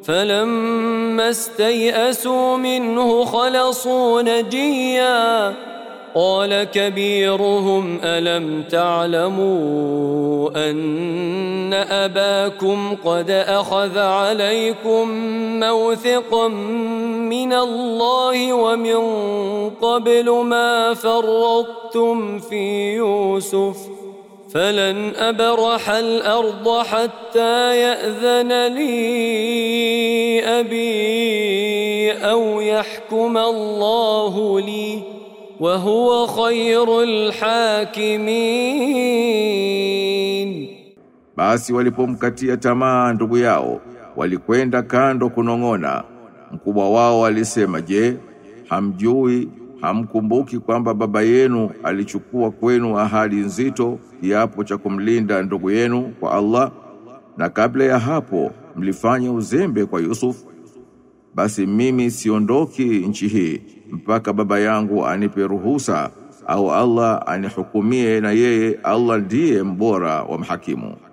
فلما استيئسوا منه خلصوا نجيا قال كبيرهم ألم تعلموا أن أباكم قد أخذ عليكم موثقا من الله ومن قبل ما فرطتم في يوسف فلن أبرح الأرض حتى يأذن لي أبي أو يحكم الله لي وهو خير الحاكمين. Basi walipomkatia tamaa ndugu yao walikwenda kando kunong'ona. Mkubwa wao alisema, je, hamkumbuki kwamba baba yenu alichukua kwenu ahadi nzito, kiapo cha kumlinda ndugu yenu kwa Allah, na kabla ya hapo mlifanya uzembe kwa Yusuf? Basi mimi siondoki nchi hii mpaka baba yangu anipe ruhusa au Allah anihukumie, na yeye Allah ndiye mbora wa mahakimu.